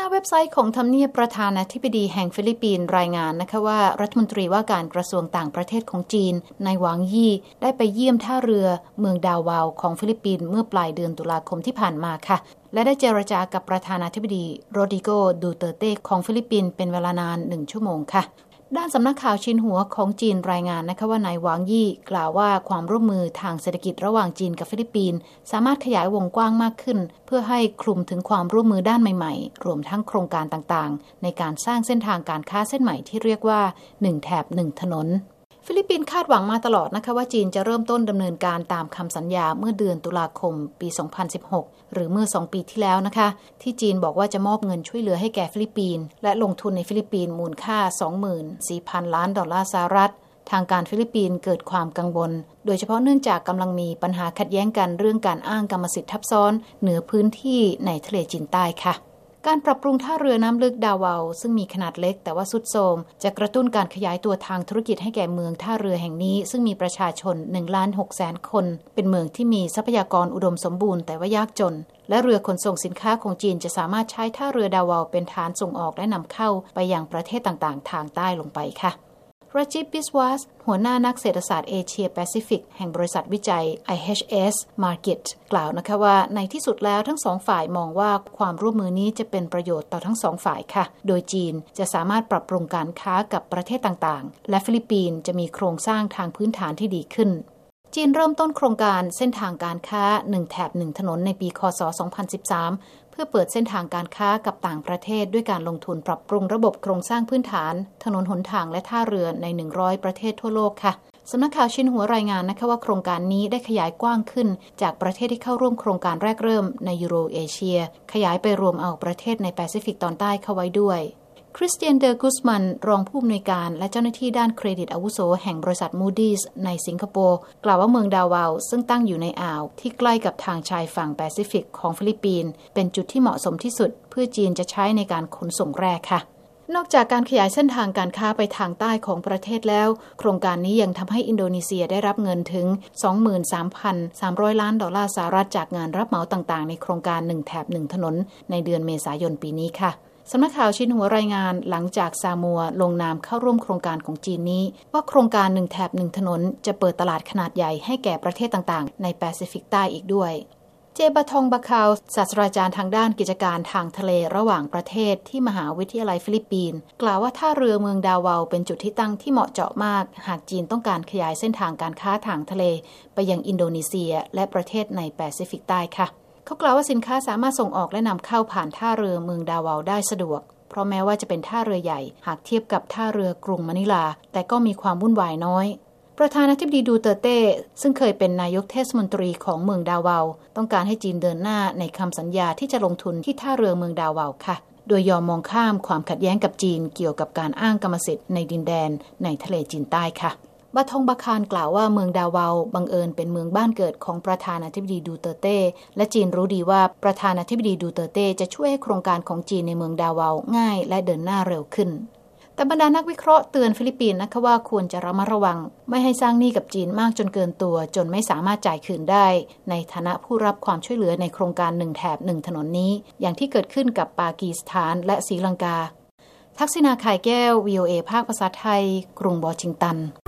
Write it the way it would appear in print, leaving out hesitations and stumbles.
เว็บไซต์ของทำเนียบประธานาธิบดีแห่งฟิลิปปินส์รายงานนะคะว่ารัฐมนตรีว่าการกระทรวงต่างประเทศของจีนนายหวังยี่ได้ไปเยี่ยมท่าเรือเมืองดาวาวของฟิลิปปินส์เมื่อปลายเดือนตุลาคมที่ผ่านมาค่ะและได้เจรจากับประธานาธิบดีโรดริโก ดูเตอร์เต้ของฟิลิปปินส์เป็นเวลานาน1 ชั่วโมงค่ะด้านสำนักข่าวชินหัวของจีนรายงานนะคะว่านายหวังยี่กล่าวว่าความร่วมมือทางเศรษฐกิจระหว่างจีนกับฟิลิปปินส์สามารถขยายวงกว้างมากขึ้นเพื่อให้คลุมถึงความร่วมมือด้านใหม่ๆรวมทั้งโครงการต่างๆในการสร้างเส้นทางการค้าเส้นใหม่ที่เรียกว่า1แถบ1ถนนฟิลิปปินส์คาดหวังมาตลอดนะคะว่าจีนจะเริ่มต้นดำเนินการตามคำสัญญาเมื่อเดือนตุลาคมปี 2016 หรือเมื่อ2 ปีที่แล้วนะคะที่จีนบอกว่าจะมอบเงินช่วยเหลือให้แก่ฟิลิปปินส์และลงทุนในฟิลิปปินส์มูลค่า 24,000 ล้านดอลลาร์สหรัฐทางการฟิลิปปินส์เกิดความกังวลโดยเฉพาะเนื่องจากกำลังมีปัญหาขัดแย้งกันเรื่องการอ้างกรรมสิทธิ์ทับซ้อนเหนือพื้นที่ในทะเลจีนใต้ค่ะการปรับปรุงท่าเรือน้ำลึกดาวาวซึ่งมีขนาดเล็กแต่ว่าทรุดโทรมจะกระตุ้นการขยายตัวทางธุรกิจให้แก่เมืองท่าเรือแห่งนี้ซึ่งมีประชาชน 1,600,000 คนเป็นเมืองที่มีทรัพยากรอุดมสมบูรณ์แต่ว่ายากจนและเรือขนส่งสินค้าของจีนจะสามารถใช้ท่าเรือดาวาวเป็นฐานส่งออกและนำเข้าไปยังประเทศต่างๆทางใต้ลงไปค่ะราจิบ บิสวาสหัวหน้านักเศรษฐศาสตร์เอเชียแปซิฟิกแห่งบริษัทวิจัย IHS Markit กล่าวนะคะว่าในที่สุดแล้วทั้งสองฝ่ายมองว่าความร่วมมือนี้จะเป็นประโยชน์ต่อทั้งสองฝ่ายค่ะโดยจีนจะสามารถปรับปรุงการค้ากับประเทศต่างๆและฟิลิปปินส์จะมีโครงสร้างทางพื้นฐานที่ดีขึ้นจีนเริ่มต้นโครงการเส้นทางการค้า1แถบ1ถนนในปีคศ 2013เพื่อเปิดเส้นทางการค้ากับต่างประเทศด้วยการลงทุนปรับปรุงระบบโครงสร้างพื้นฐานถนนหนทางและท่าเรือใน100ประเทศทั่วโลกค่ะสำนักข่าวชินหัวรายงานนะคะว่าโครงการนี้ได้ขยายกว้างขึ้นจากประเทศที่เข้าร่วมโครงการแรกเริ่มในยูโรเอเชียขยายไปรวมเอาประเทศในแปซิฟิกตอนใต้เข้าไว้ด้วยคริสเตียน เดอกุสมันรองผู้อำนวยการและเจ้าหน้าที่ด้านเครดิตอาวุโสแห่งบริษัท Moody's ในสิงคโปร์กล่าวว่าเมืองดาวาวซึ่งตั้งอยู่ในอ่าวที่ใกล้กับทางชายฝั่งแปซิฟิกของฟิลิปปินส์เป็นจุดที่เหมาะสมที่สุดเพื่อจีนจะใช้ในการขนส่งแร่ค่ะนอกจากการขยายเส้นทางการค้าไปทางใต้ของประเทศแล้วโครงการนี้ยังทำให้อินโดนีเซียได้รับเงินถึง 23,300 ล้านดอลลาร์สหรัฐจากงานรับเหมาต่างๆในโครงการ1แถบ1ถนนในเดือนเมษายนปีนี้ค่ะสำนักข่าวชินหัวรายงานหลังจากซามัวลงนามเข้าร่วมโครงการของจีนนี้ว่าโครงการ1แถบ1ถนนจะเปิดตลาดขนาดใหญ่ให้แก่ประเทศต่างๆในแปซิฟิกใต้อีกด้วยเจบะทองบะคาวศาสตราจารย์ทางด้านกิจการทางทะเลระหว่างประเทศที่มหาวิทยาลัยฟิลิปปินส์กล่าวว่าท่าเรือเมืองดาวาวเป็นจุดที่ตั้งที่เหมาะเจาะมากหากจีนต้องการขยายเส้นทางการค้าทางทะเลไปยังอินโดนีเซียและประเทศในแปซิฟิกใต้ค่ะเขากล่าวว่าสินค้าสามารถส่งออกและนำเข้าผ่านท่าเรือเมืองดาวาวได้สะดวกเพราะแม้ว่าจะเป็นท่าเรือใหญ่หากเทียบกับท่าเรือกรุงมะนิลาแต่ก็มีความวุ่นวายน้อยประธานาธิบดีดูเตอร์เต้ซึ่งเคยเป็นนายกเทศมนตรีของเมืองดาวาวต้องการให้จีนเดินหน้าในคำสัญญาที่จะลงทุนที่ท่าเรือเมืองดาวาวค่ะโดยยอมมองข้ามความขัดแย้งกับจีนเกี่ยวกับการอ้างกรรมสิทธิ์ในดินแดนในทะเลจีนใต้ค่ะบะทองบะคานกล่าวว่าเมืองดาวาวบังเอิญเป็นเมืองบ้านเกิดของประธานาธิบดีดูเตอร์เต้และจีนรู้ดีว่าประธานาธิบดีดูเตอร์เต้จะช่วยให้โครงการของจีนในเมืองดาวาวง่ายและเดินหน้าเร็วขึ้นแต่บรรดานักวิเคราะห์เตือนฟิลิปปินส์นะคะว่าควรจะระมัดระวังไม่ให้สร้างหนี้กับจีนมากจนเกินตัวจนไม่สามารถจ่ายคืนได้ในฐานะผู้รับความช่วยเหลือในโครงการ1แถบ1ถนนนี้อย่างที่เกิดขึ้นกับปากีสถานและศรีลังกาทักษิณา ข่ายแก้ว VOA ภาคภาษาไทยกรุงวอชิงตัน